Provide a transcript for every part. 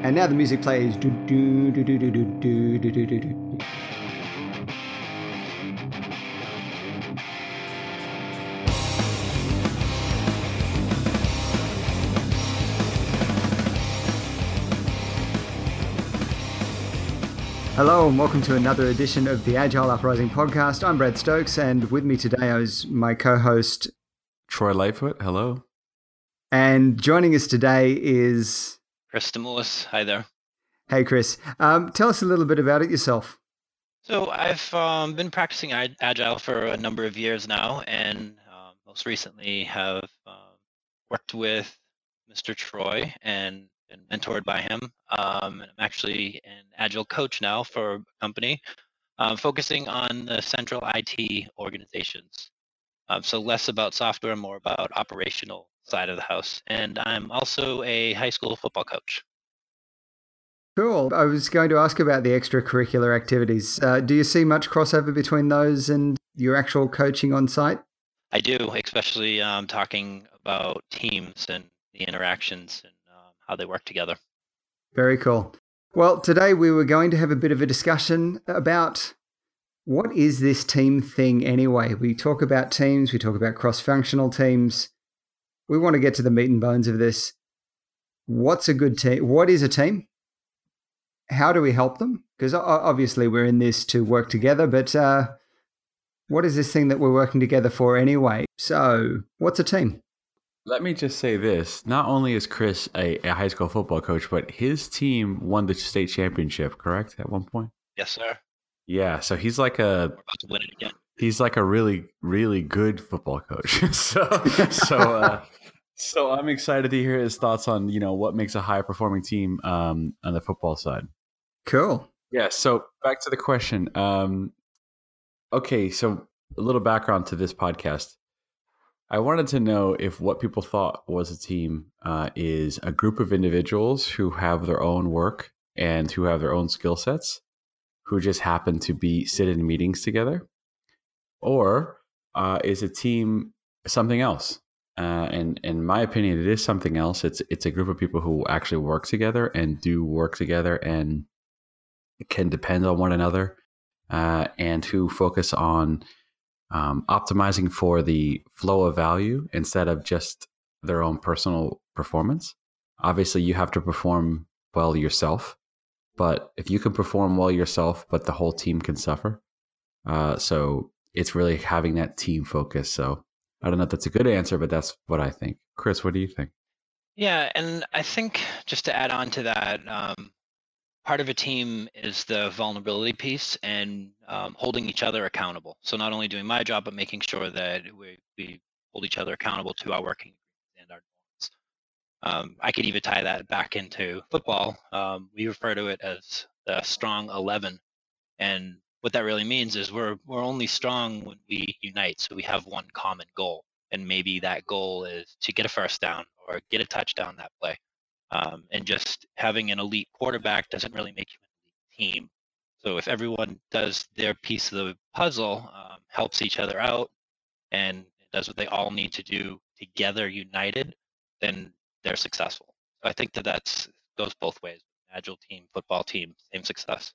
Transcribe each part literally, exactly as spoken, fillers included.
And now the music plays. Do, do, do, do, do, do, do, do, do, do. Hello and welcome to another edition of the Agile Uprising podcast. I'm Brad Stokes, and with me today is my co-host Troy Lightfoot. Hello. And joining us today is Chris Stimulus. Hi there. Hey Chris, um, tell us a little bit about it yourself. So I've um, been practicing Agile for a number of years now, and um, most recently have um, worked with Mister Troy and been mentored by him. Um, and I'm actually an Agile coach now for a company, um, focusing on the central I T organizations. Um, so less about software, more about operational side of the house. And I'm also a high school football coach. Cool. I was going to ask about the extracurricular activities. Uh, do you see much crossover between those and your actual coaching on site? I do, especially um, talking about teams and the interactions and um, how they work together. Very cool. Well, today we were going to have a bit of a discussion about what is this team thing anyway. We talk about teams, we talk about cross-functional teams. We want to get to the meat and bones of this. What's a good team? What is a team? How do we help them? Because obviously we're in this to work together, but uh, what is this thing that we're working together for anyway? So what's a team? Let me just say this. Not only is Chris a, a high school football coach, but his team won the state championship, correct, at one point? Yes, sir. Yeah, so he's like a... We're about to win it again. He's like a really, really good football coach. so so, uh, so I'm excited to hear his thoughts on, you know, what makes a high-performing team um, on the football side. Cool. Yeah, so back to the question. Um, okay, so a little background to this podcast. I wanted to know if what people thought was a team uh, is a group of individuals who have their own work and who have their own skill sets, who just happen to be sit in meetings together, or uh, is a team something else? Uh, and in my opinion, it is something else. It's it's a group of people who actually work together and do work together and can depend on one another, uh, and who focus on um, optimizing for the flow of value instead of just their own personal performance. Obviously, you have to perform well yourself, but if you can perform well yourself, but the whole team can suffer. Uh, so it's really having that team focus. So I don't know if that's a good answer, but that's what I think. Chris, what do you think? Yeah, and I think just to add on to that, um, part of a team is the vulnerability piece and um, holding each other accountable. So not only doing my job, but making sure that we, we hold each other accountable to our working and our norms. Um, I could even tie that back into football. Um, we refer to it as the strong eleven. And what that really means is we're we're only strong when we unite. So we have one common goal. And maybe that goal is to get a first down or get a touchdown that play. Um, and just having an elite quarterback doesn't really make you an elite team. So if everyone does their piece of the puzzle, um, helps each other out, and does what they all need to do together, united, then they're successful. So I think that that's goes both ways. Agile team, football team, same success.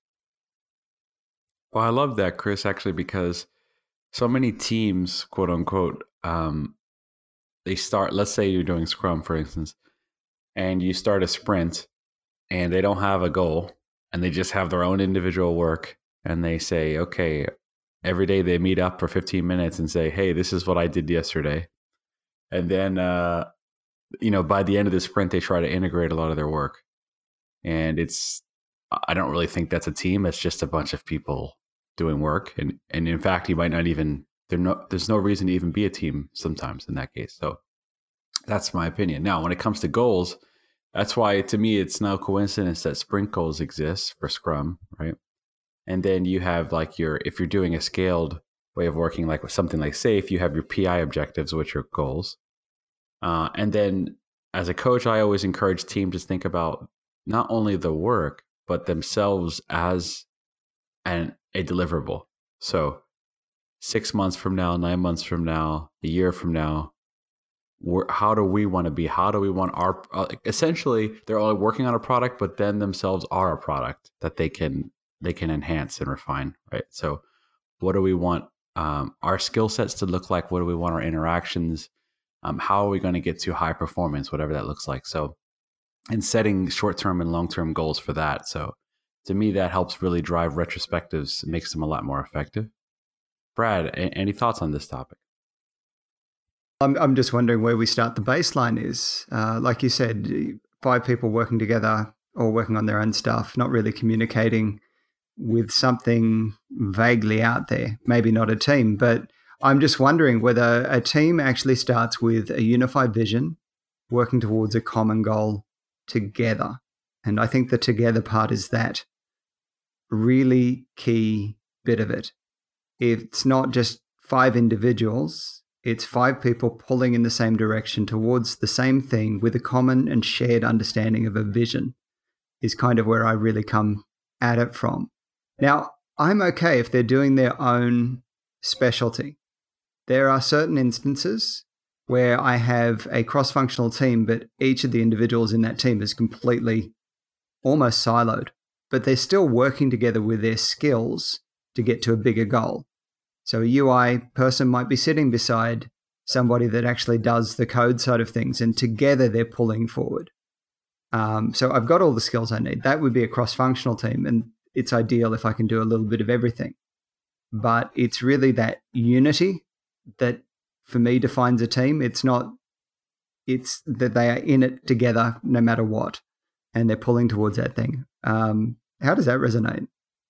Well, I love that, Chris, actually, because so many teams, quote unquote, um, they start, let's say you're doing Scrum, for instance, and you start a sprint and they don't have a goal and they just have their own individual work. And they say, okay, every day they meet up for fifteen minutes and say, hey, this is what I did yesterday. And then, uh, you know, by the end of the sprint, they try to integrate a lot of their work. And it's, I don't really think that's a team. It's just a bunch of people doing work. And, and in fact, you might not even, there no, there's no reason to even be a team sometimes in that case. So that's my opinion. Now, when it comes to goals, that's why to me, it's no coincidence that sprint goals exist for Scrum, right? And then you have like your, if you're doing a scaled way of working, like with something like SAFe, you have your P I objectives, which are goals. Uh, and then as a coach, I always encourage teams to think about not only the work, but themselves as an, a deliverable. So six months from now, nine months from now, a year from now, how do we want to be? How do we want our, uh, essentially they're all working on a product, but then themselves are a product that they can, they can enhance and refine, right? So what do we want um, our skill sets to look like? What do we want our interactions? Um, how are we going to get to high performance, whatever that looks like? So, and setting short-term and long-term goals for that. So to me, that helps really drive retrospectives, makes them a lot more effective. Brad, a- any thoughts on this topic? I'm, I'm just wondering where we start the baseline is. Uh, like you said, five people working together or working on their own stuff, not really communicating with something vaguely out there, maybe not a team, but I'm just wondering whether a team actually starts with a unified vision, working towards a common goal together. And I think the together part is that really key bit of it. It's not just five individuals, it's five people pulling in the same direction towards the same thing with a common and shared understanding of a vision is kind of where I really come at it from. Now, I'm okay if they're doing their own specialty. There are certain instances where I have a cross-functional team, but each of the individuals in that team is completely almost siloed, but they're still working together with their skills to get to a bigger goal. So a U I person might be sitting beside somebody that actually does the code side of things, and together they're pulling forward. Um, so I've got all the skills I need. That would be a cross-functional team, and it's ideal if I can do a little bit of everything. But it's really that unity that, for me, defines a team. It's not, it's that they are in it together no matter what, and they're pulling towards that thing. Um, how does that resonate?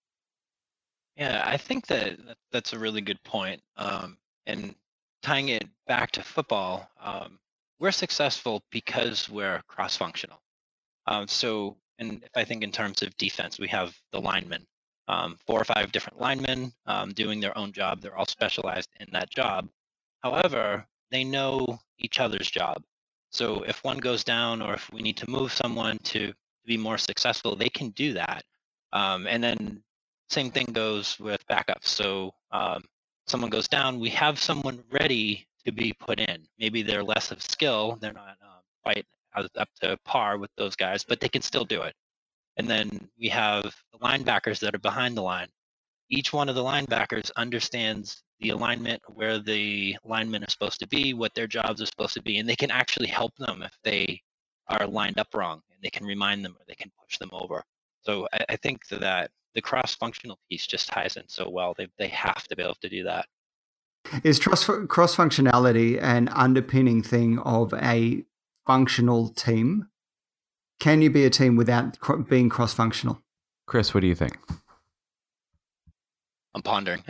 Yeah, I think that that- that's a really good point. Um, and tying it back to football, um, we're successful because we're cross-functional. Um, so, and if I think in terms of defense, we have the linemen, um, four or five different linemen um, doing their own job. They're all specialized in that job. However, they know each other's job. So if one goes down or if we need to move someone to be more successful, they can do that. Um, and then same thing goes with backups. So um, someone goes down, we have someone ready to be put in. Maybe they're less of skill, they're not um, quite up to par with those guys, but they can still do it. And then we have the linebackers that are behind the line. Each one of the linebackers understands the alignment, where the linemen are supposed to be, what their jobs are supposed to be, and they can actually help them if they are lined up wrong, and they can remind them or they can push them over. So I, I think that the cross-functional piece just ties in so well. They they have to be able to do that. Is cross functionality an underpinning thing of a functional team? Can you be a team without being cross functional? Chris, what do you think? I'm pondering.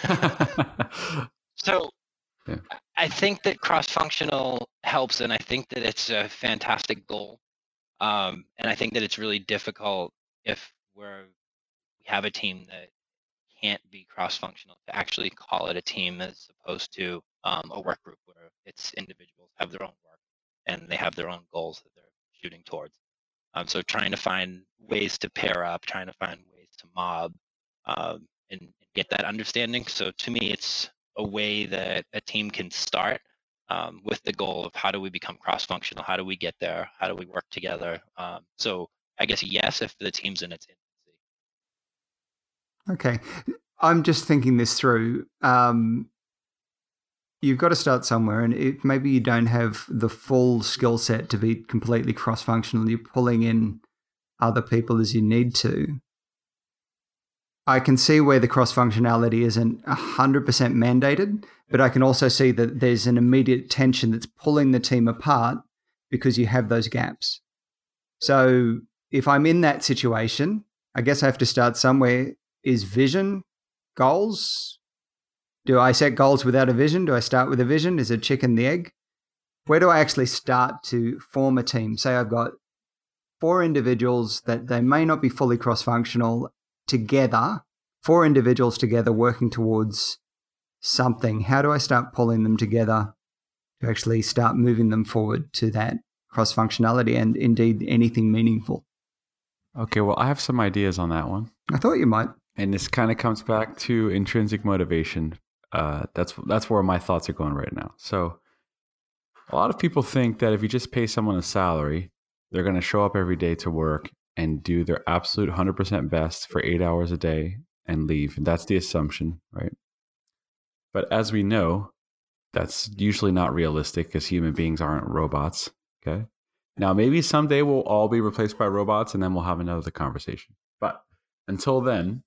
So yeah. I think that cross-functional helps, and I think that it's a fantastic goal. Um, and I think that it's really difficult if we're, we have a team that can't be cross-functional to actually call it a team, as opposed to um, a work group where it's individuals have their own work and they have their own goals that they're shooting towards. Um, so trying to find ways to pair up, trying to find ways to mob, um, and get that understanding. So to me, it's a way that a team can start um, with the goal of how do we become cross-functional? How do we get there? How do we work together? Um, so I guess yes, if the team's in its infancy. Okay, I'm just thinking this through. Um, you've got to start somewhere, and if maybe you don't have the full skill set to be completely cross-functional, you're pulling in other people as you need to. I can see where the cross-functionality isn't one hundred percent mandated, but I can also see that there's an immediate tension that's pulling the team apart because you have those gaps. So if I'm in that situation, I guess I have to start somewhere. Is vision, goals? Do I set goals without a vision? Do I start with a vision? Is it chicken the egg? Where do I actually start to form a team? Say I've got four individuals that they may not be fully cross-functional together, four individuals together working towards something. How do I start pulling them together to actually start moving them forward to that cross-functionality and indeed anything meaningful? Okay, well, I have some ideas on that one. I thought you might. And this kind of comes back to intrinsic motivation. Uh, that's that's where my thoughts are going right now. So a lot of people think that if you just pay someone a salary, they're going to show up every day to work and do their absolute one hundred percent best for eight hours a day and leave. And that's the assumption, right? But as we know, that's usually not realistic because human beings aren't robots. Okay. Now, maybe someday we'll all be replaced by robots and then we'll have another conversation. But until then,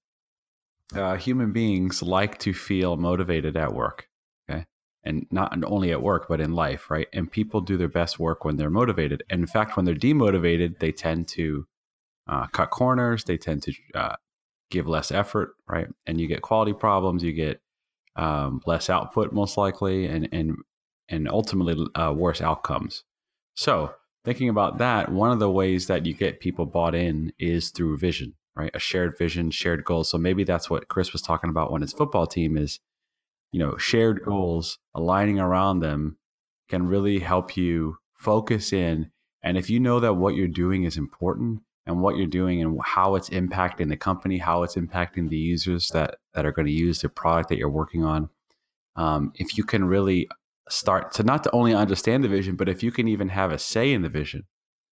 uh, human beings like to feel motivated at work. Okay. And not only at work, but in life, right? And people do their best work when they're motivated. And in fact, when they're demotivated, they tend to uh, cut corners. They tend to uh, give less effort, right? And you get quality problems. You get um, less output, most likely, and and and ultimately uh, worse outcomes. So thinking about that, one of the ways that you get people bought in is through vision, right? A shared vision, shared goals. So maybe that's what Chris was talking about when his football team is, you know, shared goals, aligning around them can really help you focus in. And if you know that what you're doing is important and what you're doing and how it's impacting the company, how it's impacting the users that, that are going to use the product that you're working on, um, if you can really start to not to only understand the vision, but if you can even have a say in the vision,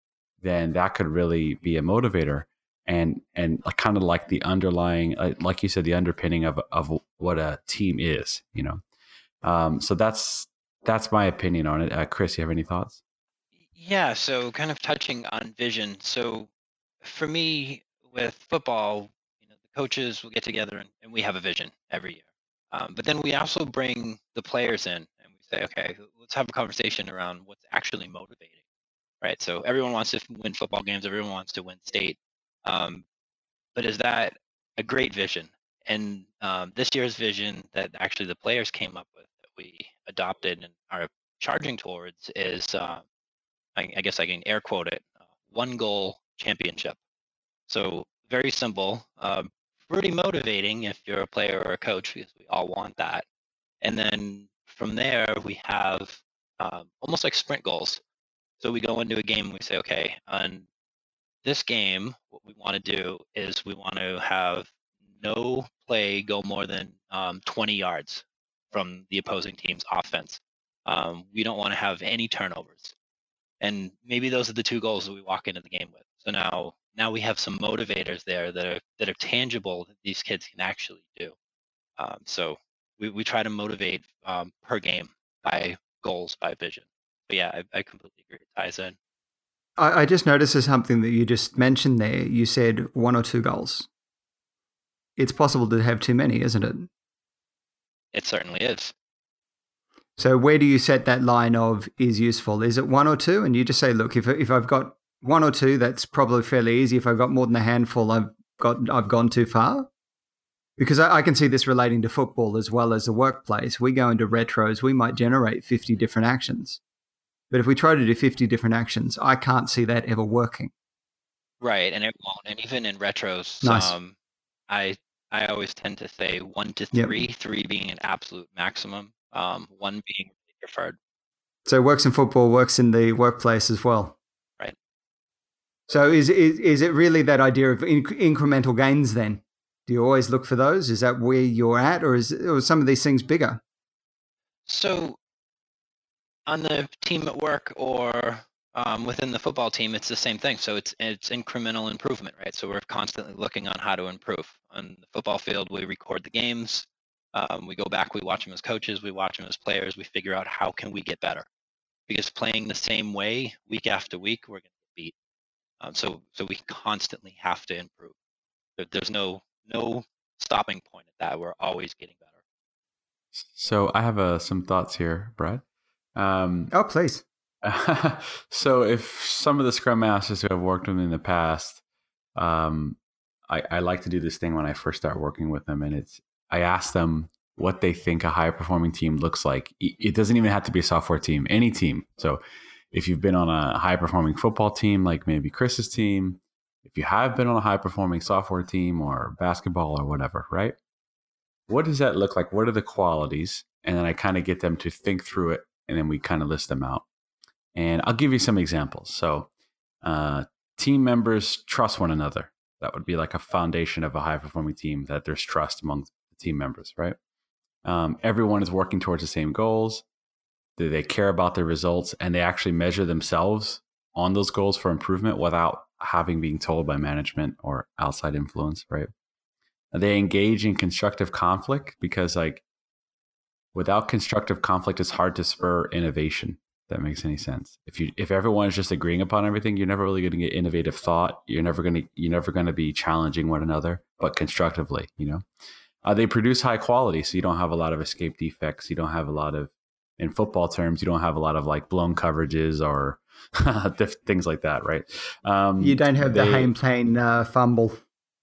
then that could really be a motivator and and kind of like the underlying, uh, like you said, the underpinning of of what a team is, you know. Um, so that's that's my opinion on it. Uh, Chris, you have any thoughts? Yeah, so kind of touching on vision. So for me with football, you know, the coaches will get together and, and we have a vision every year. Um, but then we also bring the players in and we say, okay, let's have a conversation around what's actually motivating, right? So everyone wants to win football games, everyone wants to win state. Um, but is that a great vision? And um, this year's vision that actually the players came up with that we adopted and are charging towards is uh, I, I guess I can air quote it, uh, one goal championship. So very simple, uh, pretty motivating if you're a player or a coach because we all want that. And then from there we have um, almost like sprint goals. So we go into a game and we say, okay, on this game, what we want to do is we want to have no play go more than um, twenty yards from the opposing team's offense. Um, we don't want to have any turnovers. And maybe those are the two goals that we walk into the game with. So now now we have some motivators there that are that are tangible that these kids can actually do. Um, so we, we try to motivate um, per game by goals, by vision. But yeah, I, I completely agree. It ties in. I, I just noticed there's something that you just mentioned there. You said one or two goals. It's possible to have too many, isn't it? It certainly is. So where do you set that line of is useful? Is it one or two? And you just say, look, if if I've got one or two, that's probably fairly easy. If I've got more than a handful, I've got I've gone too far. Because I, I can see this relating to football as well as the workplace. We go into retros, we might generate fifty different actions. But if we try to do fifty different actions, I can't see that ever working. Right, and it won't. And even in retros, Nice. um, I I always tend to say one to Yep. three, three being an absolute maximum, um, one being preferred. So it works in football, works in the workplace as well. Right. So is is, is it really that idea of inc- incremental gains then? Do you always look for those? Is that where you're at, or is or some of these things bigger? So on the team at work or um, within the football team, it's the same thing. So it's it's incremental improvement, right? So we're constantly looking on how to improve. On the football field, we record the games. Um, we go back, we watch them as coaches, we watch them as players. We figure out how can we get better. Because playing the same way week after week, we're going to get beat. Um, so so we constantly have to improve. There, there's no no stopping point at that. We're always getting better. So I have uh, some thoughts here, Brad. Um, Oh, please. so if some of the Scrum Masters who I've worked with in the past, um, I, I like to do this thing when I first start working with them, and it's I ask them what they think a high performing team looks like. It doesn't even have to be a software team, any team. So if you've been on a high performing football team, like maybe Chris's team, if you have been on a high performing software team or basketball or whatever, right? What does that look like? What are the qualities? And then I kind of get them to think through it, and then we kind of list them out. And I'll give you some examples. So uh, team members trust one another. That would be like a foundation of a high performing team, that there's trust among the team members, right? Um, everyone is working towards the same goals. They, they care about their results, and they actually measure themselves on those goals for improvement without having being told by management or outside influence, right? They engage in constructive conflict because, like, without constructive conflict, it's hard to spur innovation. If that makes any sense. If you if everyone is just agreeing upon everything, you're never really going to get innovative thought. You're never going to you're never going to be challenging one another, but constructively. You know, uh, they produce high quality, so you don't have a lot of escape defects. You don't have a lot of, in football terms, you don't have a lot of like blown coverages or things like that, right? Um, you don't have they, the Haim Plane uh, fumble.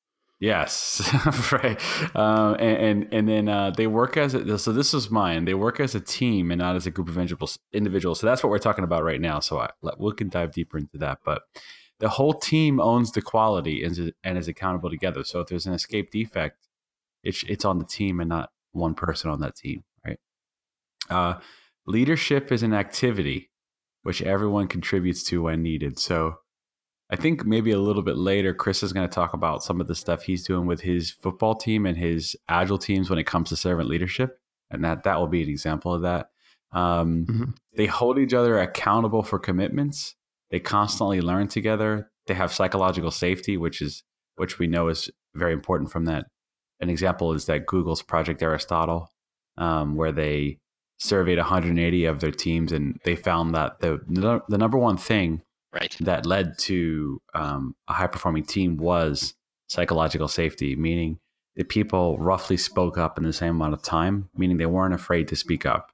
Yes, right. Uh, and, and and then uh, they work as a, so this is mine. They work as a team and not as a group of individuals. So that's what we're talking about right now. So I, we can dive deeper into that. But the whole team owns the quality and, and is accountable together. So if there's an escape defect, it's it's on the team and not one person on that team, right? Uh, leadership is an activity which everyone contributes to when needed. So I think maybe a little bit later, Chris is going to talk about some of the stuff he's doing with his football team and his agile teams when it comes to servant leadership. And that, that will be an example of that. Um, mm-hmm. They hold each other accountable for commitments. They constantly learn together. They have psychological safety, which is, which we know is very important from that. An example is that Google's Project Aristotle, um, where they surveyed one hundred eighty of their teams, and they found that the, the number one thing Right. that led to um, a high-performing team was psychological safety, meaning that people roughly spoke up in the same amount of time, meaning they weren't afraid to speak up.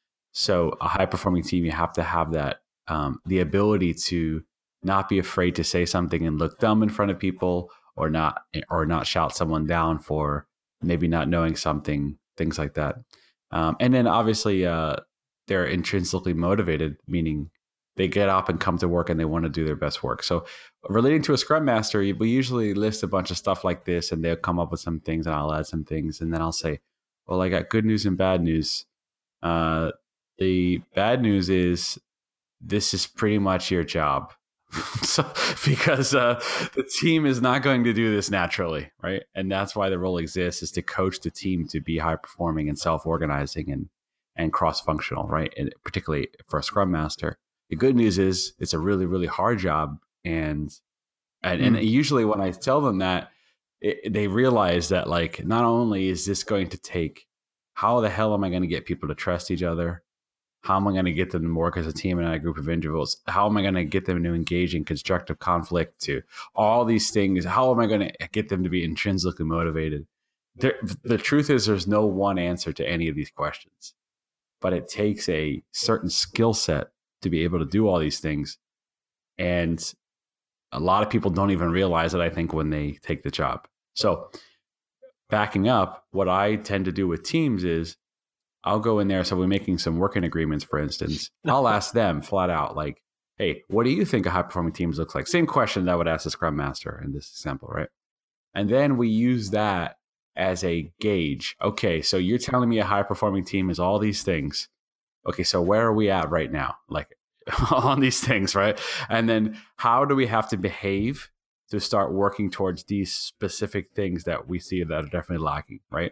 So a high-performing team, you have to have that, um, the ability to not be afraid to say something and look dumb in front of people, or not, or not shout someone down for maybe not knowing something, things like that. Um, and then obviously uh, they're intrinsically motivated, meaning they get up and come to work and they want to do their best work. So relating to a Scrum Master, we usually list a bunch of stuff like this, and they'll come up with some things and I'll add some things. And then I'll say, well, I got good news and bad news. Uh, the bad news is this is pretty much your job. So, because uh, the team is not going to do this naturally, right? And that's why the role exists, is to coach the team to be high performing and self-organizing and, and cross-functional, right? And particularly for a Scrum Master. The good news is it's a really, really hard job. And and, mm. and usually when I tell them that, it, they realize that, like, not only is this going to take, how the hell am I going to get people to trust each other? How am I going to get them to work as a team and not a group of individuals? How am I going to get them to engage in constructive conflict, to all these things? How am I going to get them to be intrinsically motivated? There, the truth is there's no one answer to any of these questions, but it takes a certain skill set to be able to do all these things. And a lot of people don't even realize it, I think, when they take the job. So backing up, what I tend to do with teams is I'll go in there. So we're making some working agreements, for instance. I'll ask them flat out, like, hey, what do you think a high performing teams looks like? Same question that I would ask the Scrum Master in this example, right? And then we use that as a gauge. Okay, so you're telling me a high performing team is all these things. Okay, so where are we at right now? Like on these things, right? And then how do we have to behave to start working towards these specific things that we see that are definitely lacking, right?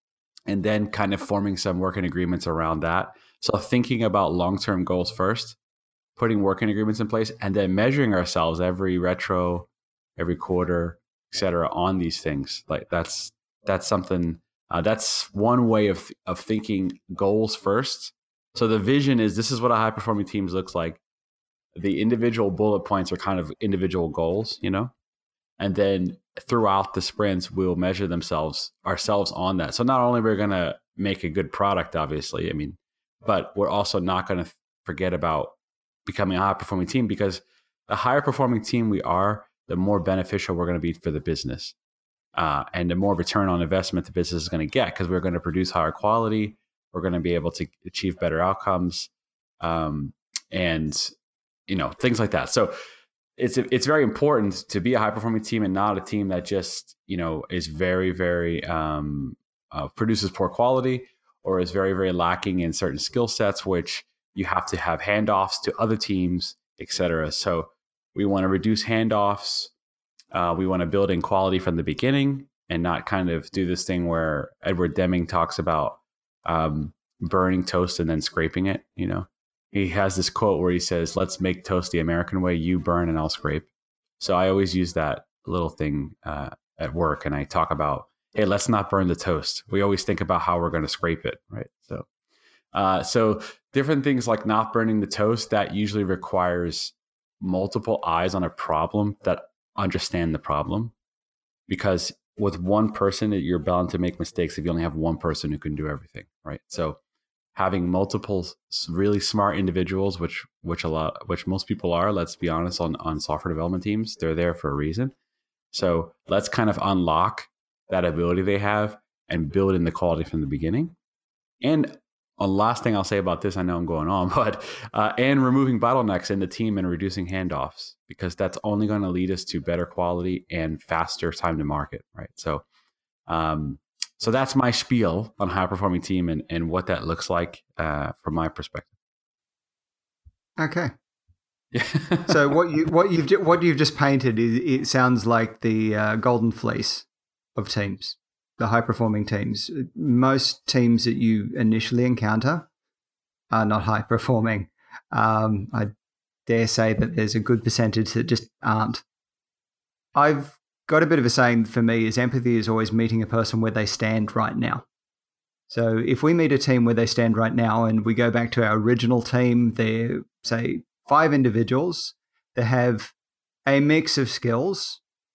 And then kind of forming some working agreements around that. So thinking about long-term goals first, putting working agreements in place, and then measuring ourselves every retro, every quarter, et cetera, on these things. Like that's that's something, uh, that's one way of of thinking goals first. So the vision is, this is what a high performing teams looks like. The individual bullet points are kind of individual goals, you know, and then throughout the sprints, we'll measure themselves ourselves on that. So not only we're going to make a good product, obviously, I mean, but we're also not going to forget about becoming a high performing team, because the higher performing team we are, the more beneficial we're going to be for the business. Uh, and the more return on investment the business is going to get, because we're going to produce higher quality. We're going to be able to achieve better outcomes, um, and, you know, things like that. So it's it's very important to be a high performing team and not a team that just, you know, is very, very um, uh, produces poor quality, or is very, very lacking in certain skill sets, which you have to have handoffs to other teams, et cetera. So we want to reduce handoffs. Uh, we want to build in quality from the beginning and not kind of do this thing where Edward Deming talks about um, burning toast and then scraping it, you know, he has this quote where he says, "Let's make toast the American way. You burn and I'll scrape." So I always use that little thing uh, at work, and I talk about, "Hey, let's not burn the toast. We always think about how we're going to scrape it, right?" So, uh, so different things like not burning the toast, that usually requires multiple eyes on a problem that understand the problem, because with one person, you're bound to make mistakes if you only have one person who can do everything, right? So having multiple really smart individuals, which which a lot, which most people are, let's be honest, on on software development teams, they're there for a reason. So let's kind of unlock that ability they have and build in the quality from the beginning. And a last thing I'll say about this, I know I'm going on, but uh, and removing bottlenecks in the team and reducing handoffs, because that's only going to lead us to better quality and faster time to market, right? So, um, so that's my spiel on high performing team and, and what that looks like uh, from my perspective. Okay. So what you what you've what you've just painted is, it sounds like the uh, golden fleece of teams, the high performing teams. Most teams that you initially encounter are not high performing. Um, I dare say that there's a good percentage that just aren't. I've got a bit of a saying for me is empathy is always meeting a person where they stand right now. So if we meet a team where they stand right now and we go back to our original team, they're, say, five individuals that have a mix of skills.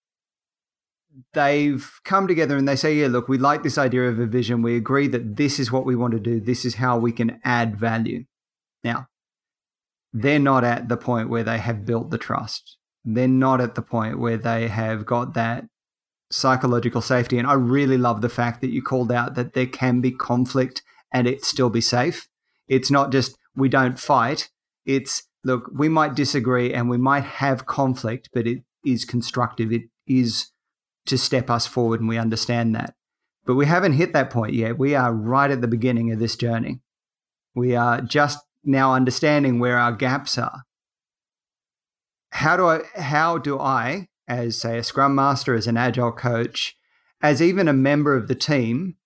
They've come together and they say, yeah, look, we like this idea of a vision. We agree that this is what we want to do. This is how we can add value. Now, they're not at the point where they have built the trust. They're not at the point where they have got that psychological safety. And I really love the fact that you called out that there can be conflict and it still be safe. It's not just we don't fight. It's, look, we might disagree and we might have conflict, but it is constructive. It is to step us forward, and we understand that. But we haven't hit that point yet. We are right at the beginning of this journey. We are just now understanding where our gaps are. How do I, how do I, as say a Scrum Master, as an Agile coach, as even a member of the team,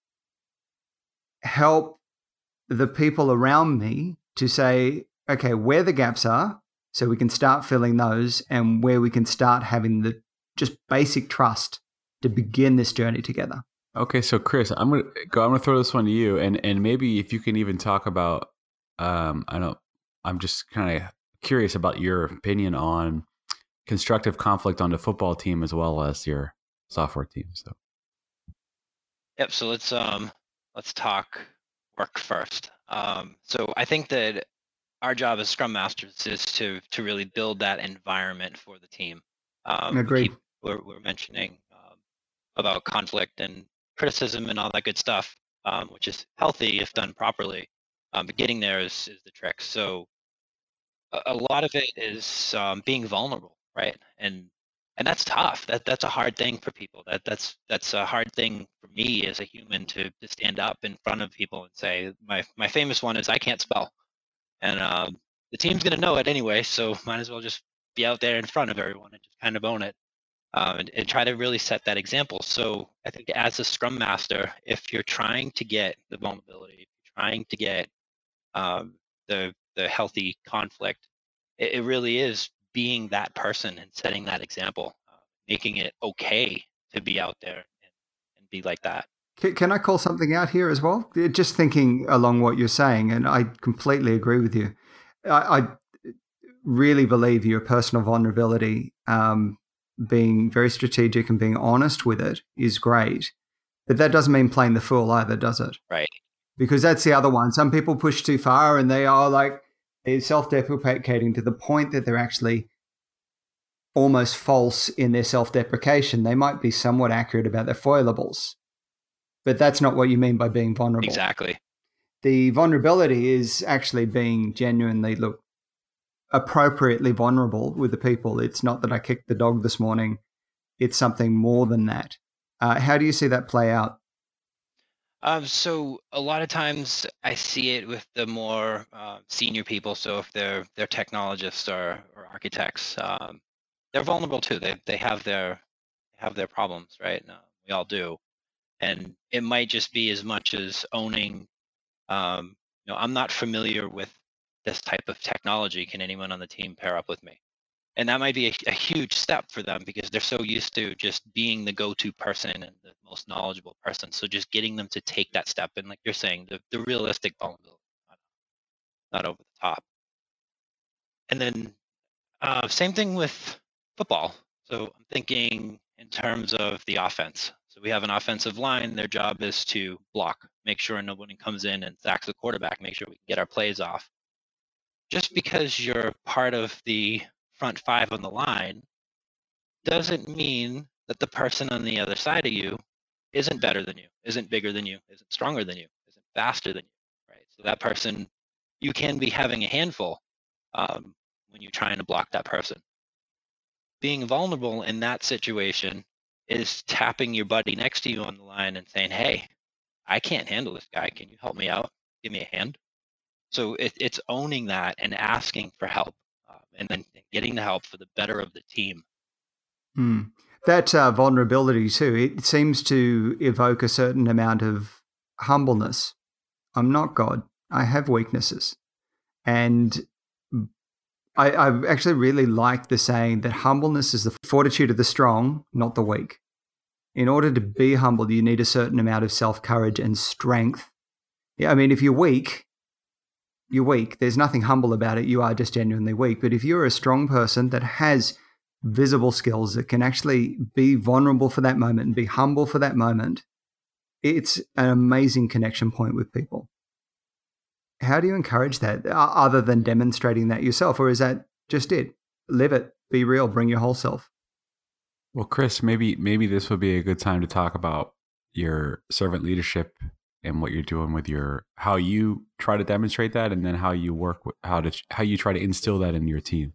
help the people around me to say, okay, where the gaps are, so we can start filling those, and where we can start having the just basic trust to begin this journey together. Okay, so Chris, I'm gonna go. I'm gonna throw this one to you, and and maybe if you can even talk about, um, I don't, I'm just kind of curious about your opinion on constructive conflict on the football team as well as your software team. So, Yep. So let's um let's talk work first. Um, so I think that our job as Scrum Masters is to to really build that environment for the team. Um, we Agreed. keep we're, we're mentioning um, about conflict and criticism and all that good stuff, um, which is healthy if done properly. Um, but getting there is is the trick. So a, a lot of it is um, being vulnerable, right? And and that's tough. That that's a hard thing for people. That that's that's a hard thing for me as a human to to stand up in front of people and say, my my famous one is I can't spell, and um, the team's gonna know it anyway, so might as well just be out there in front of everyone and just kind of own it, um, and, and try to really set that example. So I think as a Scrum Master, if you're trying to get the vulnerability, if you're trying to get um, the the healthy conflict, it, it really is being that person and setting that example, uh, making it okay to be out there and, and be like that. Can I call something out here as well? Just thinking along what you're saying, and I completely agree with you. I, I really believe your personal vulnerability, um, being very strategic and being honest with it is great. But that doesn't mean playing the fool either, does it? Right. Because that's the other one. Some people push too far and they are like, they're self-deprecating to the point that they're actually almost false in their self-deprecation. They might be somewhat accurate about their foilables, but that's not what you mean by being vulnerable. Exactly. The vulnerability is actually being genuinely, look, appropriately vulnerable with the people. It's not that I kicked the dog this morning. It's something more than that. Uh, how do you see that play out? Um, so a lot of times I see it with the more uh, senior people. So if they're they're technologists or, or architects, um, they're vulnerable too. They they have their have their problems, right? Uh, we all do, and it might just be as much as owning. Um, you know, I'm not familiar with this type of technology. Can anyone on the team pair up with me? And that might be a, a huge step for them because they're so used to just being the go-to person and the most knowledgeable person. So just getting them to take that step and, like you're saying, the, the realistic vulnerability, not, not over the top. And then uh, same thing with football. So I'm thinking in terms of the offense. So we have an offensive line. Their job is to block, make sure nobody comes in and sacks the quarterback, make sure we can get our plays off. Just because you're part of the front five on the line doesn't mean that the person on the other side of you isn't better than you, isn't bigger than you, isn't stronger than you, isn't faster than you, right? So that person, you can be having a handful um, when you're trying to block that person. Being vulnerable in that situation is tapping your buddy next to you on the line and saying, hey, I can't handle this guy. Can you help me out? Give me a hand. So it, it's owning that and asking for help um, and then getting the help for the better of the team. Hmm. That uh, vulnerability too, it seems to evoke a certain amount of humbleness. I'm not God. I have weaknesses. And I, I actually really like the saying that humbleness is the fortitude of the strong, not the weak. In order to be humble, you need a certain amount of self-courage and strength. Yeah, I mean, if you're weak, you're weak. There's nothing humble about it. You are just genuinely weak. But if you're a strong person that has visible skills that can actually be vulnerable for that moment and be humble for that moment, it's an amazing connection point with people. How do you encourage that other than demonstrating that yourself? Or is that just it? Live it, be real, bring your whole self. Well, Chris, maybe maybe this would be a good time to talk about your servant leadership and what you're doing with your how you try to demonstrate that, and then how you work with how to how you try to instill that in your team.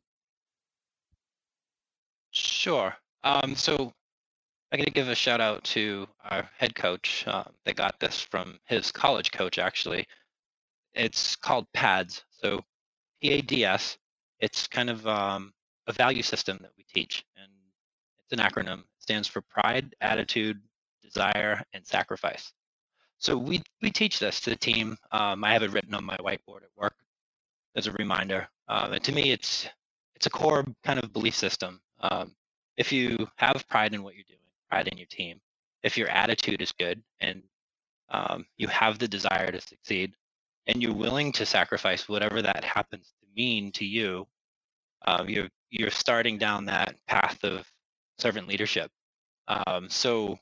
Sure. Um, so I got to give a shout out to our head coach. Uh, they got this from his college coach, actually. It's called PADS. So P A D S. It's kind of um, a value system that we teach, and it's an acronym. It stands for Pride, Attitude, Desire, and Sacrifice. So we we teach this to the team. Um, I have it written on my whiteboard at work as a reminder. Um, and to me, it's it's a core kind of belief system. Um, if you have pride in what you're doing, pride in your team, if your attitude is good and um, you have the desire to succeed, and you're willing to sacrifice whatever that happens to mean to you, um, you're you're starting down that path of servant leadership. Um, so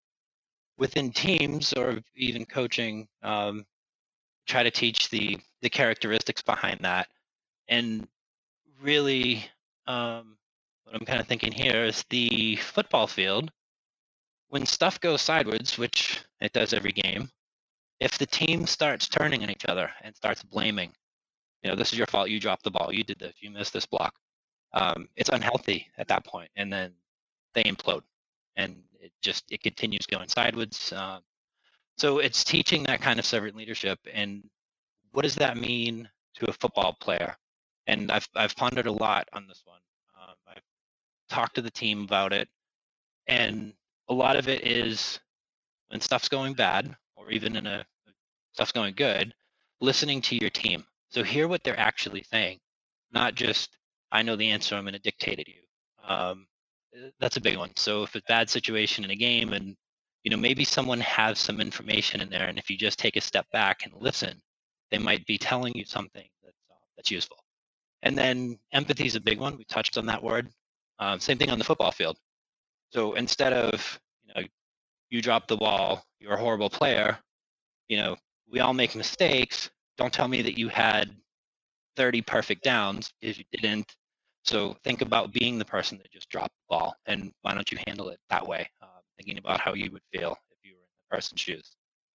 within teams or even coaching, um, try to teach the the characteristics behind that, and really, um, what I'm kind of thinking here is the football field. When stuff goes sideways, which it does every game, if the team starts turning on each other and starts blaming, you know, this is your fault, you dropped the ball, you did this, you missed this block, um, it's unhealthy at that point, and then they implode, and it just it continues going sideways. Uh, so it's teaching that kind of servant leadership, and what does that mean to a football player? And I've I've pondered a lot on this one. Um, I've talked to the team about it, and a lot of it is when stuff's going bad, or even in a stuff's going good, listening to your team. So hear what they're actually saying, not just I know the answer, I'm going to dictate it to you. Um, uh, that's a big one. So if it's a bad situation in a game, and you know maybe someone has some information in there, and if you just take a step back and listen, they might be telling you something that's uh, that's useful. And then empathy is a big one. We touched on that word. Um, same thing on the football field. So instead of you know you drop the ball, you're a horrible player. You know we all make mistakes. Don't tell me that you had thirty perfect downs if you didn't. So think about being the person that just dropped the ball, and why don't you handle it that way? Uh, thinking about how you would feel if you were in the person's shoes.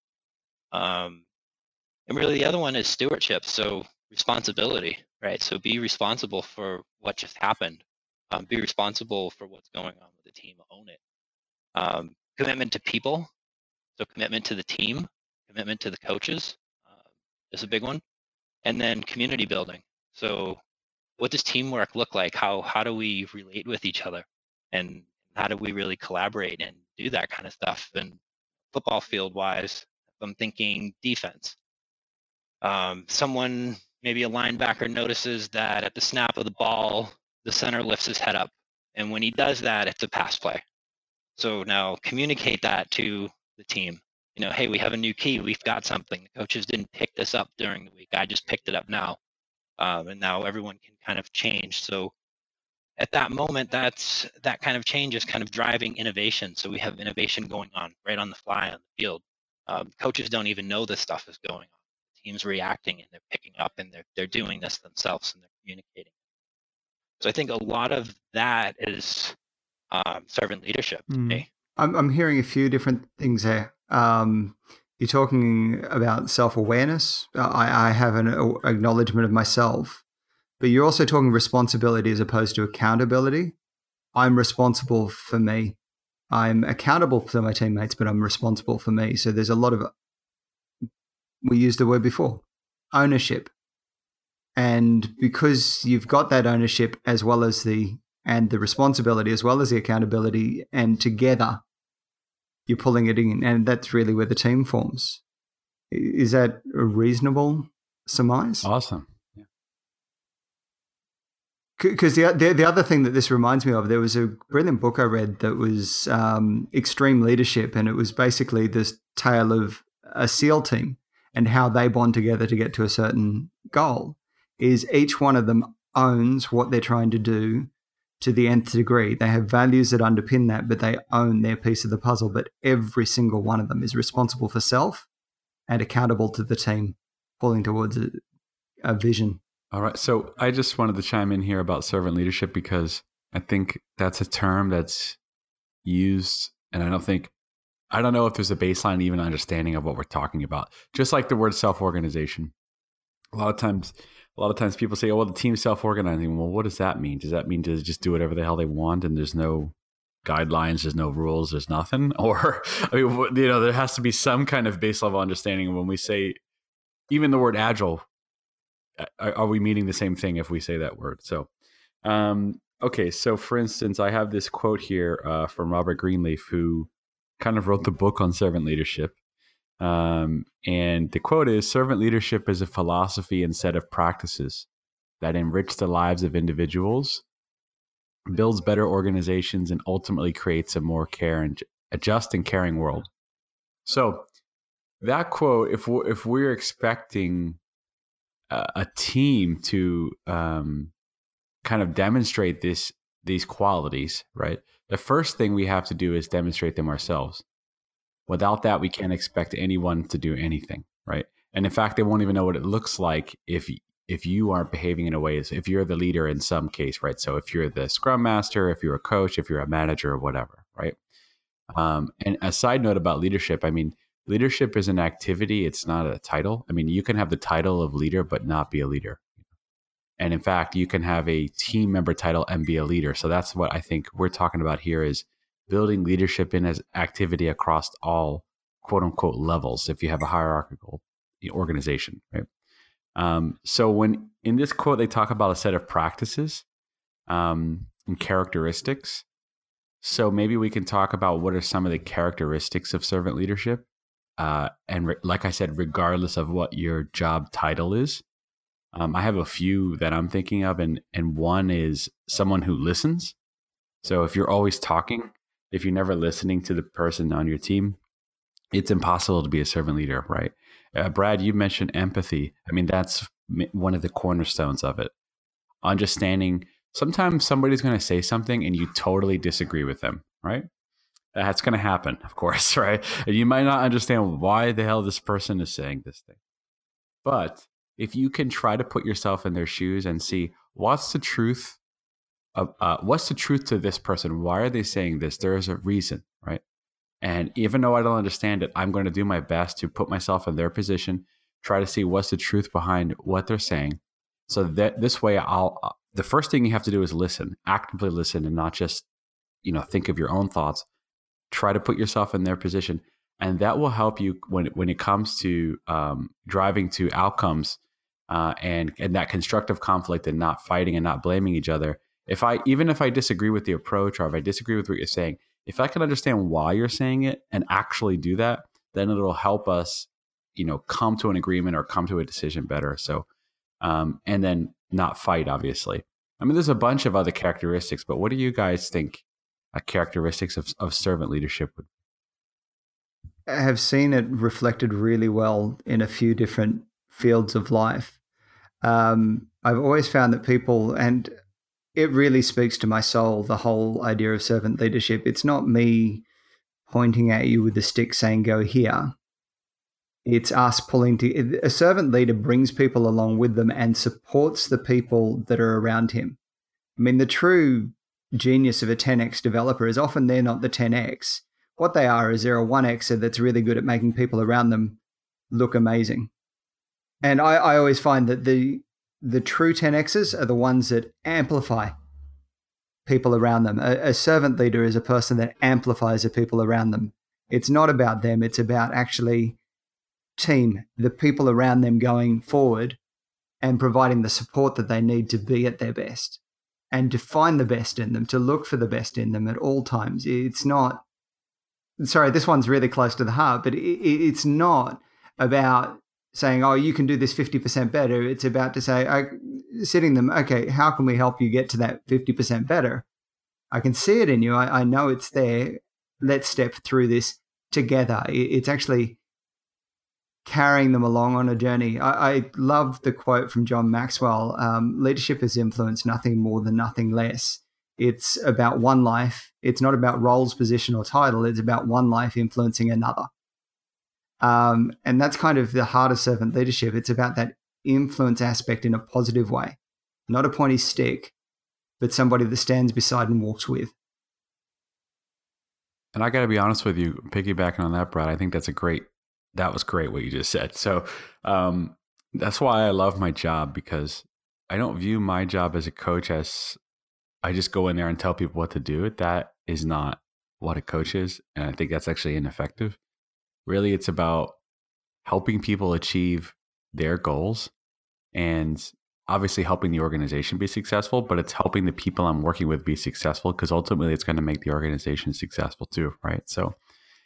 Um, and really, the other one is stewardship. So responsibility, right? So be responsible for what just happened. Um, be responsible for what's going on with the team. Own it. Um, commitment to people. So commitment to the team, commitment to the coaches uh, is a big one. And then community building. So what does teamwork look like? How how do we relate with each other? And how do we really collaborate and do that kind of stuff? And football field wise, I'm thinking defense. Um, someone, maybe a linebacker notices that at the snap of the ball, the center lifts his head up. And when he does that, it's a pass play. So now communicate that to the team. You know, hey, we have a new key. We've got something. The coaches didn't pick this up during the week. I just picked it up now. Um, and now everyone can kind of change. So at that moment, that's that kind of change is kind of driving innovation. So we have innovation going on right on the fly on the field. Um, coaches don't even know this stuff is going on. The team's reacting and they're picking up and they're they're doing this themselves and they're communicating. So I think a lot of that is um, servant leadership to Mm. me. I'm, I'm hearing a few different things there. Um, you're talking about self-awareness. I, I have an acknowledgement of myself, but you're also talking responsibility as opposed to accountability. I'm responsible for me. I'm accountable to my teammates, but I'm responsible for me. So there's a lot of, we used the word before, ownership. And because you've got that ownership as well as the, and the responsibility as well as the accountability, and together you're pulling it in, and that's really where the team forms. Is that a reasonable surmise? Awesome. Because the, the the other thing that this reminds me of, there was a brilliant book I read that was um, Extreme Leadership, and it was basically this tale of a SEAL team and how they bond together to get to a certain goal. Is each one of them owns what they're trying to do to the nth degree. They have values that underpin that, but they own their piece of the puzzle. But every single one of them is responsible for self and accountable to the team, pulling towards a, a vision. All right. So I just wanted to chime in here about servant leadership because I think that's a term that's used, and I don't think, I don't know if there's a baseline even understanding of what we're talking about. Just like the word self-organization. A lot of times, a lot of times people say, oh, well, the team's self-organizing. Well, what does that mean? Does that mean to just do whatever the hell they want and there's no guidelines, there's no rules, there's nothing? Or, I mean, you know, there has to be some kind of base level understanding when we say, even the word agile, are we meaning the same thing if we say that word? So, um, okay. So for instance, I have this quote here uh, from Robert Greenleaf, who kind of wrote the book on servant leadership. Um, and the quote is, servant leadership is a philosophy and set of practices that enrich the lives of individuals, builds better organizations, and ultimately creates a more care and a just and caring world. So that quote, if we're, if we're expecting a team to um, kind of demonstrate this these qualities, right? The first thing we have to do is demonstrate them ourselves. Without that, we can't expect anyone to do anything, right? And in fact, they won't even know what it looks like if if you aren't behaving in a way as if you're the leader in some case, right? So if you're the scrum master, if you're a coach, if you're a manager or whatever, right? Um, and a side note about leadership, I mean, leadership is an activity. It's not a title. I mean, you can have the title of leader, but not be a leader. And in fact, you can have a team member title and be a leader. So that's what I think we're talking about here is building leadership in as activity across all quote unquote levels. If you have a hierarchical organization, right? Um, so when in this quote, they talk about a set of practices um, and characteristics. So maybe we can talk about what are some of the characteristics of servant leadership. Uh, and re- like I said, regardless of what your job title is, um, I have a few that I'm thinking of, and and one is someone who listens. So if you're always talking, if you're never listening to the person on your team, it's impossible to be a servant leader, right? Uh, Brad, you mentioned empathy. I mean, that's one of the cornerstones of it. Understanding sometimes somebody's going to say something and you totally disagree with them, right? That's going to happen, of course, right? And you might not understand why the hell this person is saying this thing. But if you can try to put yourself in their shoes and see what's the truth of uh, what's the truth to this person? Why are they saying this? There is a reason, right? And even though I don't understand it, I'm going to do my best to put myself in their position, try to see what's the truth behind what they're saying. So that this way, I'll the first thing you have to do is listen, actively listen, and not just, you know, think of your own thoughts. Try to put yourself in their position, and that will help you when when it comes to um, driving to outcomes uh, and and that constructive conflict and not fighting and not blaming each other. If I even if I disagree with the approach or if I disagree with what you're saying, if I can understand why you're saying it and actually do that, then it'll help us, you know, come to an agreement or come to a decision better. So um, and then not fight, obviously. I mean, there's a bunch of other characteristics, but what do you guys think uh, characteristics of, of servant leadership would? I have seen it reflected really well in a few different fields of life. Um, I've always found that people, and it really speaks to my soul, the whole idea of servant leadership. It's not me pointing at you with a stick saying, go here. It's us pulling to a servant leader brings people along with them and supports the people that are around him. I mean, the true genius of a ten X developer is often they're not the ten X. What they are is they're a one Xer that's really good at making people around them look amazing. And I, I always find that the the true ten Xers are the ones that amplify people around them. A, a servant leader is a person that amplifies the people around them. It's not about them. It's about actually team, the people around them going forward and providing the support that they need to be at their best and to find the best in them, to look for the best in them at all times. It's not, sorry, this one's really close to the heart, but it, it's not about saying, oh, you can do this fifty percent better. It's about to say, uh, sitting them, okay, how can we help you get to that fifty percent better? I can see it in you. I, I know it's there. Let's step through this together. It, it's actually carrying them along on a journey. I, I love the quote from John Maxwell, um, leadership is influence, nothing more than nothing less. It's about one life. It's not about roles, position, or title. It's about one life influencing another. Um, and that's kind of the heart of servant leadership. It's about that influence aspect in a positive way, not a pointy stick, but somebody that stands beside and walks with. And I got to be honest with you, piggybacking on that, Brad, I think that's a great That was great what you just said. So um, that's why I love my job, because I don't view my job as a coach as I just go in there and tell people what to do. That is not what a coach is. And I think that's actually ineffective. Really, it's about helping people achieve their goals and obviously helping the organization be successful, but it's helping the people I'm working with be successful, because ultimately it's going to make the organization successful too, right? So,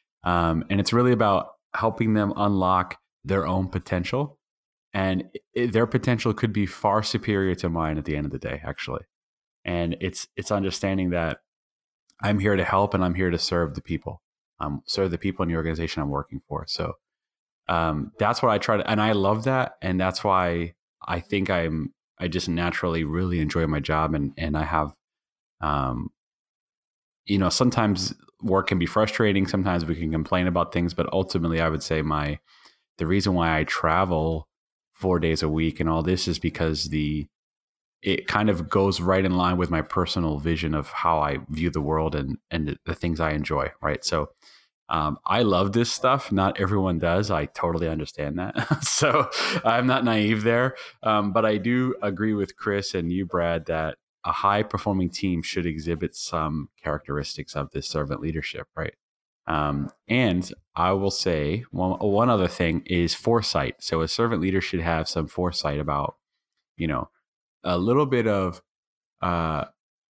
um, and it's really about helping them unlock their own potential, and it, their potential could be far superior to mine at the end of the day, actually. And it's it's understanding that I'm here to help and I'm here to serve the people, um, serve the people in the organization I'm working for. So um, that's what I try to, and I love that, and that's why I think I'm I just naturally really enjoy my job, and and I have, um, you know, sometimes work can be frustrating. Sometimes we can complain about things, but ultimately I would say my, the reason why I travel four days a week and all this is because the, it kind of goes right in line with my personal vision of how I view the world and, and the, the things I enjoy. Right. So um, I love this stuff. Not everyone does. I totally understand that. So I'm not naive there. Um, but I do agree with Chris and you, Brad, that a high-performing team should exhibit some characteristics of this servant leadership, right? Um, and I will say one, one other thing is foresight. So a servant leader should have some foresight about, you know, a little bit of, uh,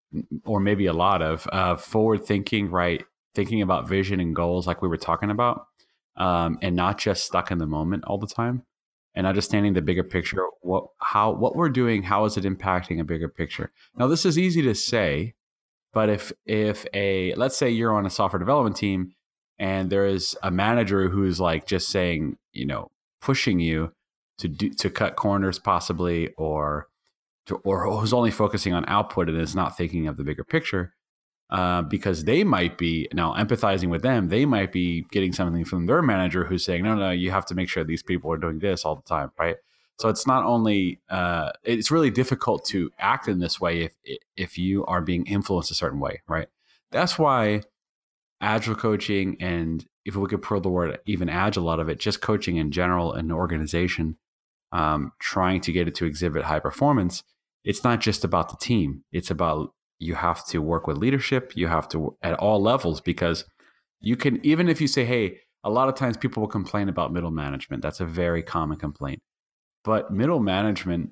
or maybe a lot of uh, forward thinking, right? Thinking about vision and goals, like we were talking about, um, and not just stuck in the moment all the time. And understanding the bigger picture, what how what we're doing, how is it impacting a bigger picture? Now, this is easy to say, but if if a let's say you're on a software development team and there is a manager who's like just saying, you know, pushing you to do to cut corners possibly, or to, or who's only focusing on output and is not thinking of the bigger picture, uh, because they might be now empathizing with them. They might be getting something from their manager who's saying, no, no, you have to make sure these people are doing this all the time, right? So it's not only, uh, it's really difficult to act in this way if if you are being influenced a certain way, right? That's why agile coaching, and if we could pull the word even agile out of it, just coaching in general in an organization, um, trying to get it to exhibit high performance, it's not just about the team. It's about, you have to work with leadership. You have to at all levels, because you can, even if you say, hey, a lot of times people will complain about middle management. That's a very common complaint. But middle management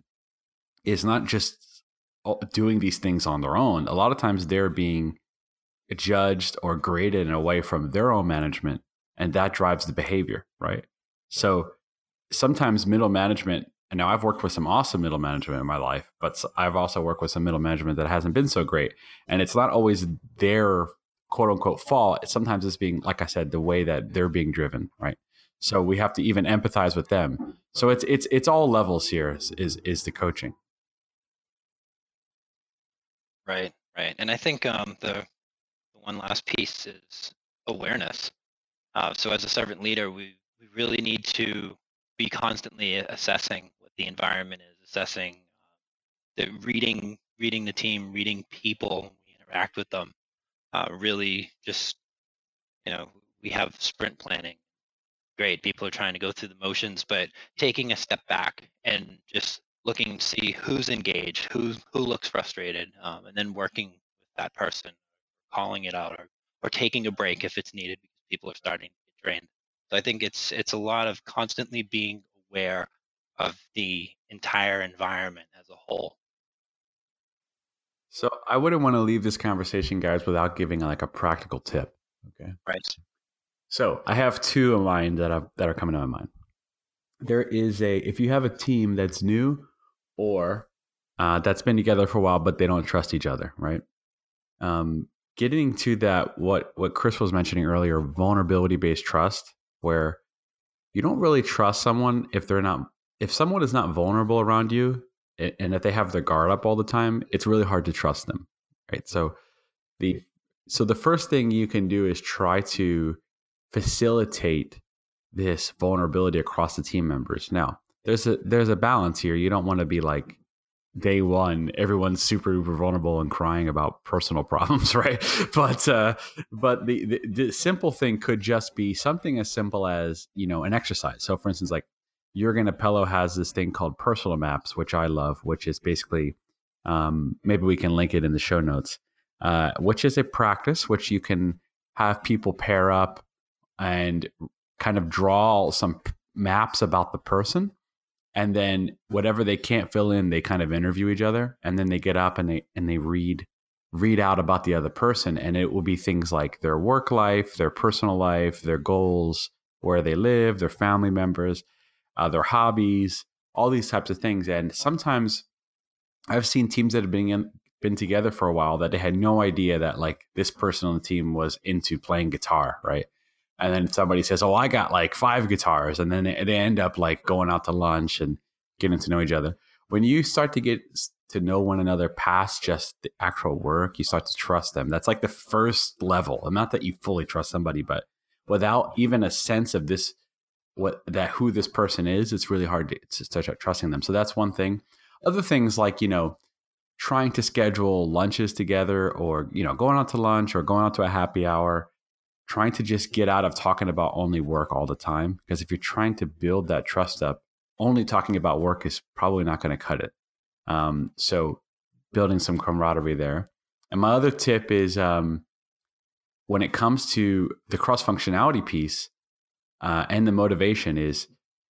is not just doing these things on their own. A lot of times they're being judged or graded in a way from their own management, and that drives the behavior, right? So sometimes middle management And now I've worked with some awesome middle management in my life, but I've also worked with some middle management that hasn't been so great. And it's not always their quote unquote fault. Sometimes it's being, like I said, the way that they're being driven, right? So we have to even empathize with them. So it's it's it's all levels here is is, is the coaching. Right, right. And I think um, the, the one last piece is awareness. Uh, so as a servant leader, we, we really need to be constantly assessing what the environment is, assessing the reading, reading the team, reading people, we interact with them. Uh, really just, you know, we have sprint planning. Great, people are trying to go through the motions, but taking a step back and just looking to see who's engaged, who who looks frustrated, um, and then working with that person, calling it out, or or taking a break if it's needed because people are starting to get drained. So I think it's it's a lot of constantly being aware of the entire environment as a whole. So I wouldn't want to leave this conversation, guys, without giving like a practical tip. Okay. Right. So I have two of mine that are that are coming to my mind. There is a if you have a team that's new or uh, that's been together for a while, but they don't trust each other, right? Um, getting to that, what what Chris was mentioning earlier, vulnerability based trust, where you don't really trust someone if they're not if someone is not vulnerable around you and if they have their guard up all the time, it's really hard to trust them, right? So the so the first thing you can do is try to facilitate this vulnerability across the team members. Now, there's a there's a balance here. You don't want to be like day one, everyone's super super vulnerable and crying about personal problems, right? But uh, but the, the the simple thing could just be something as simple as, you know, an exercise. So, for instance, like Jurgen Apello has this thing called personal maps, which I love, which is basically um, maybe we can link it in the show notes, uh, which is a practice which you can have people pair up and kind of draw some maps about the person. And then whatever they can't fill in, they kind of interview each other. And then they get up and they and they read read out about the other person. And it will be things like their work life, their personal life, their goals, where they live, their family members, uh, their hobbies, all these types of things. And sometimes I've seen teams that have been in, been together for a while that they had no idea that like this person on the team was into playing guitar, right? And then somebody says, "Oh, I got like five guitars," and then they, they end up like going out to lunch and getting to know each other. When you start to get to know one another past just the actual work, you start to trust them. That's like the first level. And not that you fully trust somebody, but without even a sense of this, what that who this person is, it's really hard to, to start trusting them. So that's one thing. Other things like, you know, trying to schedule lunches together, or, you know, going out to lunch or going out to a happy hour, trying to just get out of talking about only work all the time. Because if you're trying to build that trust up, only talking about work is probably not going to cut it. Um, so building some camaraderie there. And my other tip is um, when it comes to the cross-functionality piece uh, and the motivation is,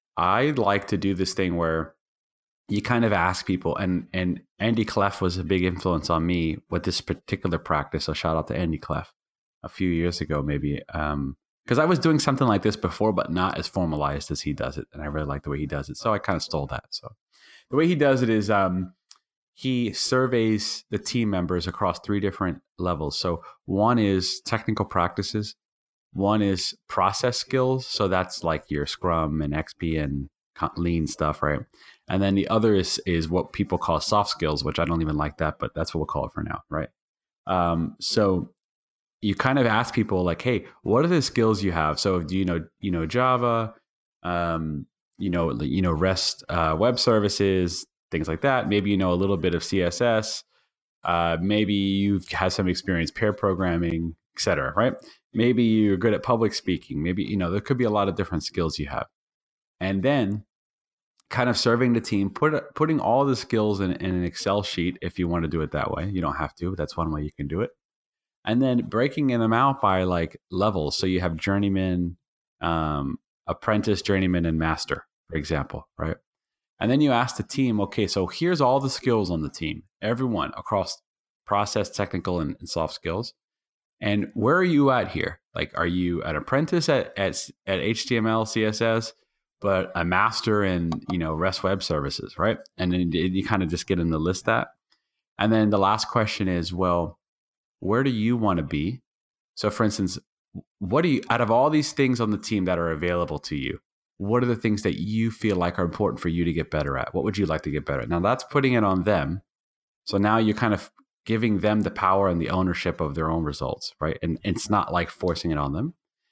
I like to do this thing where you kind of ask people, and and Andy Clef was a big influence on me with this particular practice. So shout out to Andy Clef a few years ago, maybe. Um, because I was doing something like this before, but not as formalized as he does it. And I really like the way he does it. So I kind of stole that. So the way he does it is um, he surveys the team members across three different levels. So one is technical practices. One is process skills. So that's like your Scrum and X P and Lean stuff, right? And then the other is is what people call soft skills, which I don't even like that, but that's what we'll call it for now, right? Um, so you kind of ask people like, hey, what are the skills you have? So do you know, you know, Java, um, you know, you know, REST uh, web services, things like that. Maybe you know a little bit of C S S. Uh, maybe you've had some experience pair programming, et cetera, right? Maybe you're good at public speaking. Maybe, you know, there could be a lot of different skills you have. And then kind of serving the team, put, putting all the skills in, in an Excel sheet if you want to do it that way. You don't have to, but that's one way you can do it. And then breaking them out by like levels. So you have journeyman, um, apprentice, journeyman, and master, for example, right? And then you ask the team, okay, so here's all the skills on the team, everyone across process, technical, and, and soft skills. And where are you at here? Like, are you an apprentice at, at, at H T M L, C S S? but a master in, you know, REST web services, right? And then you kind of just get them to list that. And then the last question is, well, where do you want to be? So for instance, what do you, out of all these things on the team that are available to you, what are the things that you feel like are important for you to get better at? What would you like to get better at? Now that's putting it on them. So now you're kind of giving them the power and the ownership of their own results, right? And it's not like forcing it on them.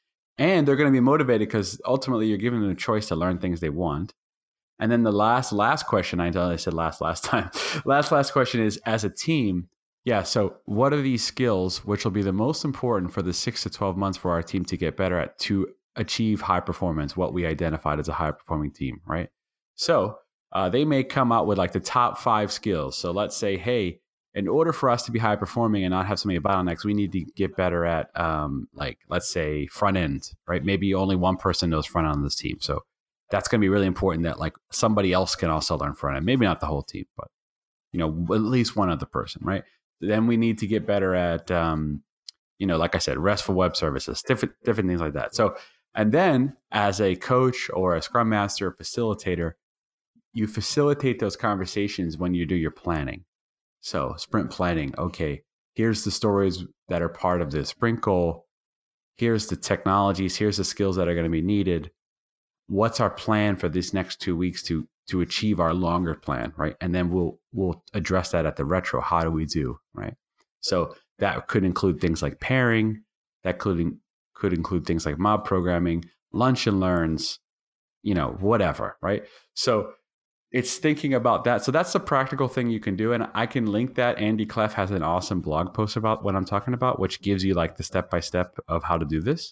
And they're going to be motivated because ultimately you're giving them a choice to learn things they want. And then the last, last question, I know I said last, last time, last, last question is, as a team, yeah, so what are these skills which will be the most important for the six to twelve months for our team to get better at to achieve high performance, what we identified as a high performing team, right? So uh, they may come out with like the top five skills. So let's say, hey, in order for us to be high performing and not have so many bottlenecks, we need to get better at um, like, let's say front end, right? Maybe only one person knows front end on this team. So that's going to be really important that like somebody else can also learn front end. Maybe not the whole team, but you know, at least one other person, right? Then we need to get better at, um, you know, like I said, RESTful web services, different different things like that. So, and then as a coach or a scrum master or facilitator, you facilitate those conversations when you do your planning. So sprint planning, okay, here's the stories that are part of the sprint goal. Here's the technologies. Here's the skills that are going to be needed. What's our plan for these next two weeks to to achieve our longer plan, right? And then we'll we'll address that at the retro. How do we do, right? So that could include things like pairing. That could could include things like mob programming, lunch and learns, you know, whatever, right? So it's thinking about that. So that's the practical thing you can do. And I can link that. Andy Clef has an awesome blog post about what I'm talking about, which gives you like the step-by-step of how to do this.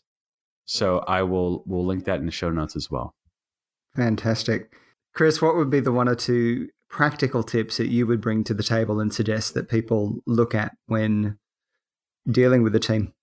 So I will will link that in the show notes as well. Fantastic. Chris, what would be the one or two practical tips that you would bring to the table and suggest that people look at when dealing with the team?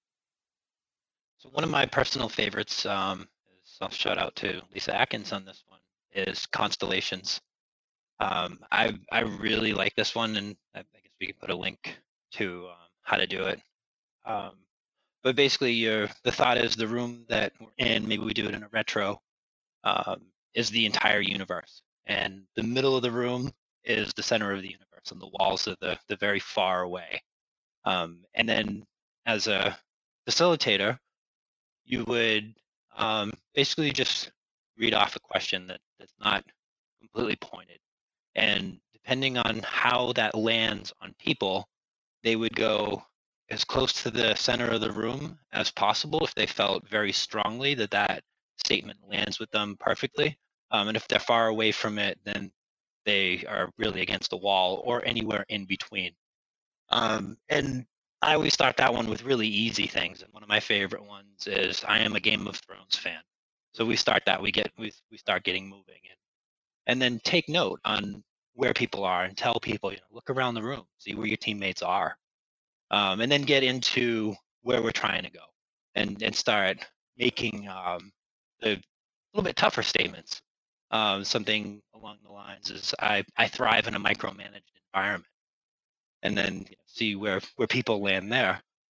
So one of my personal favorites, um, is, I'll shout out to Lisa Atkins on this one, is constellations. Um, I I really like this one, and I guess we can put a link to um, how to do it. Um, but basically, your the thought is the room that we're in, maybe we do it in a retro, um, is the entire universe, and the middle of the room is the center of the universe, and the walls are the the very far away. Um, and then as a facilitator, you would um, basically just read off a question that, that's not completely pointed. And depending on how that lands on people, they would go as close to the center of the room as possible if they felt very strongly that that statement lands with them perfectly. Um, and if they're far away from it, then they are really against the wall or anywhere in between. Um, and I always start that one with really easy things. And one of my favorite ones is I am a Game of Thrones fan. So we start that, we get we we start getting moving, and and then take note on where people are and tell people, you know, look around the room, see where your teammates are, um, and then get into where we're trying to go, and and start making um, the little bit tougher statements. Um, something along the lines is I I thrive in a micromanaged environment, and then you know, see where where people land there.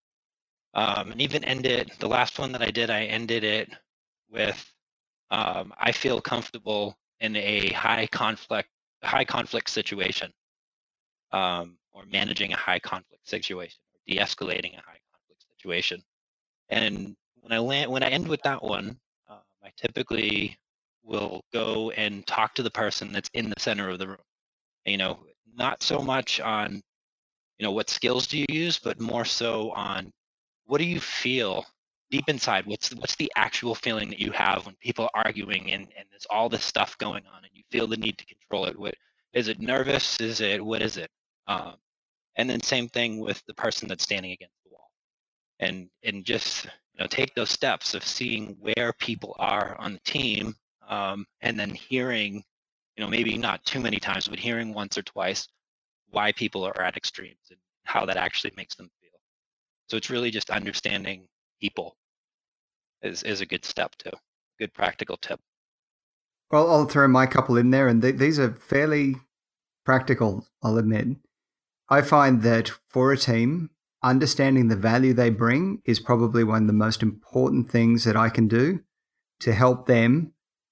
Um, and even end it. The last one that I did, I ended it with um, I feel comfortable in a high conflict high conflict situation, um, or managing a high conflict situation, or de-escalating a high conflict situation. And when I land when I end with that one, um, I typically will go and talk to the person that's in the center of the room. You know, not so much on you know what skills do you use, but more so on what do you feel deep inside. What's what's the actual feeling that you have when people are arguing and, and there's all this stuff going on and you feel the need to control it? What is it? Nervous? Is it what is it? Um, and then same thing with the person that's standing against the wall, and and just you know take those steps of seeing where people are on the team, um, and then hearing, you know maybe not too many times, but hearing once or twice why people are at extremes and how that actually makes them feel. So it's really just understanding people is, is a good step too. Good practical tip. Well, I'll throw my couple in there, and th- these are fairly practical, I'll admit. I find that for a team, understanding the value they bring is probably one of the most important things that I can do to help them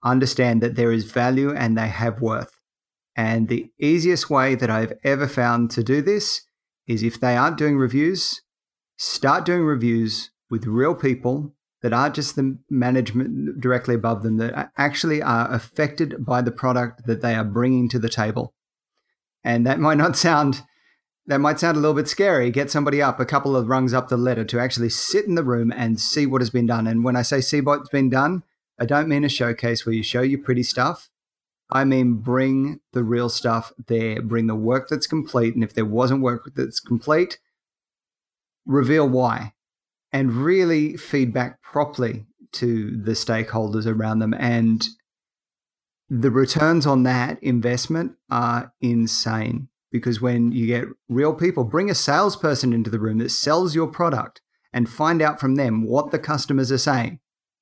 understand that there is value and they have worth. And the easiest way that I've ever found to do this is if they aren't doing reviews, start doing reviews with real people that aren't just the management directly above them, that actually are affected by the product that they are bringing to the table. And that might not sound, that might sound a little bit scary. Get somebody up a couple of rungs up the ladder to actually sit in the room and see what has been done. And when I say see what's been done, I don't mean a showcase where you show your pretty stuff. I mean, bring the real stuff there, bring the work that's complete. And if there wasn't work that's complete, reveal why and really feedback properly to the stakeholders around them. And the returns on that investment are insane, because when you get real people, bring a salesperson into the room that sells your product and find out from them what the customers are saying.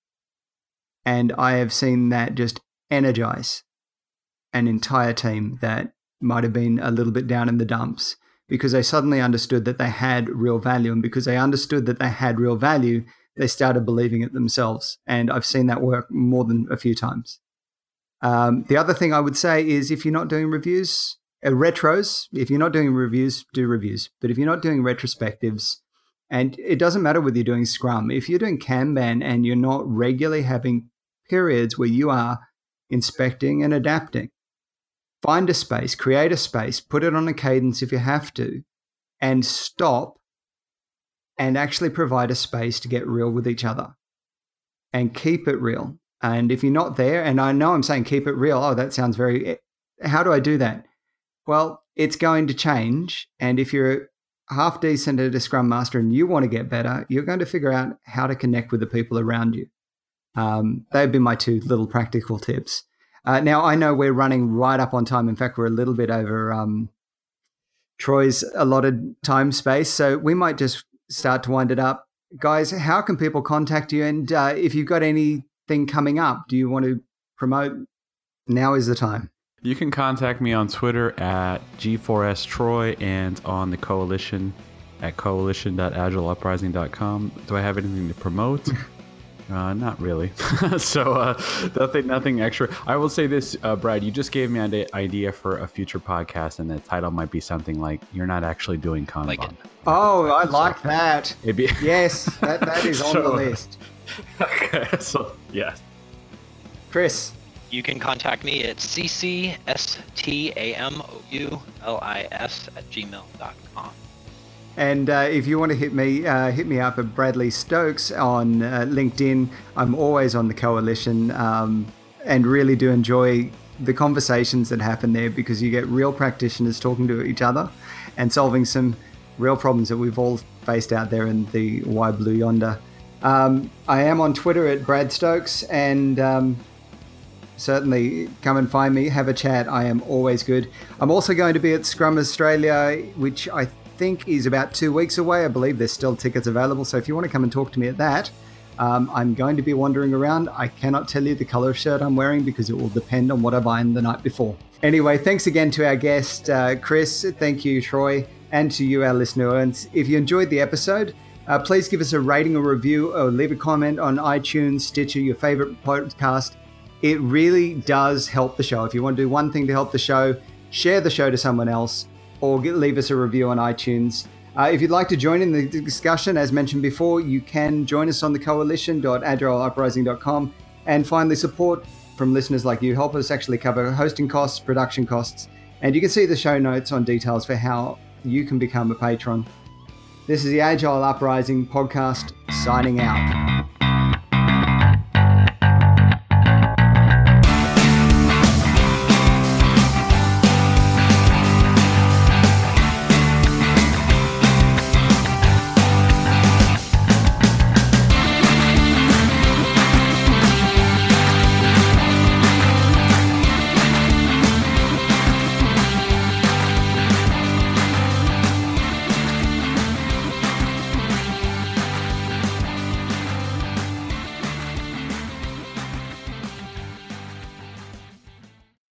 And I have seen that just energize an entire team that might have been a little bit down in the dumps, because they suddenly understood that they had real value. And because they understood that they had real value, they started believing it themselves. And I've seen that work more than a few times. Um, the other thing I would say is, if you're not doing reviews, uh, retros, if you're not doing reviews, do reviews. But if you're not doing retrospectives, and it doesn't matter whether you're doing Scrum, if you're doing Kanban and you're not regularly having periods where you are inspecting and adapting, find a space, create a space, put it on a cadence if you have to, and stop and actually provide a space to get real with each other and keep it real. And if you're not there, and I know I'm saying keep it real, oh, that sounds very, how do I do that? Well, it's going to change. And if you're half decent at a Scrum Master and you want to get better, you're going to figure out how to connect with the people around you. Um, they've been my two little practical tips. Uh, now, I know we're running right up on time. In fact, we're a little bit over um, Troy's allotted time space. So we might just start to wind it up. Guys, how can people contact you? And uh, if you've got anything coming up, do you want to promote? Now is the time. You can contact me on Twitter at G four S Troy and on the Coalition at coalition dot agile uprising dot com. Do I have anything to promote? Uh, not really. so uh, nothing, nothing extra. I will say this, uh, Brad, you just gave me an idea for a future podcast, and the title might be something like "You're Not Actually Doing Kanban." Like it. Oh, I like so, that. Be- yes, that, that is on so, the list. Okay, so yes. Chris. You can contact me at c c s t a m o u l i s at gmail dot com. And uh, if you want to hit me, uh, hit me up at Bradley Stokes on uh, LinkedIn. I'm always on the Coalition um, and really do enjoy the conversations that happen there, because you get real practitioners talking to each other and solving some real problems that we've all faced out there in the wide blue yonder. Um, I am on Twitter at Brad Stokes, and um, certainly come and find me, have a chat. I am always good. I'm also going to be at Scrum Australia, which I think is about two weeks away. I believe there's still tickets available. So if you want to come and talk to me at that, um, I'm going to be wandering around. I cannot tell you the color of shirt I'm wearing because it will depend on what I buy the night before. Anyway, thanks again to our guest, uh, Chris. Thank you, Troy, and to you, our listener. And if you enjoyed the episode, uh, please give us a rating or review, or leave a comment on iTunes, Stitcher, your favorite podcast. It really does help the show. If you want to do one thing to help the show, share the show to someone else, or get, leave us a review on iTunes. Uh, if you'd like to join in the discussion, as mentioned before, you can join us on the coalition dot agile uprising dot com. And finally, support from listeners like you help us actually cover hosting costs, production costs, and you can see the show notes on details for how you can become a patron. This is the Agile Uprising podcast, signing out.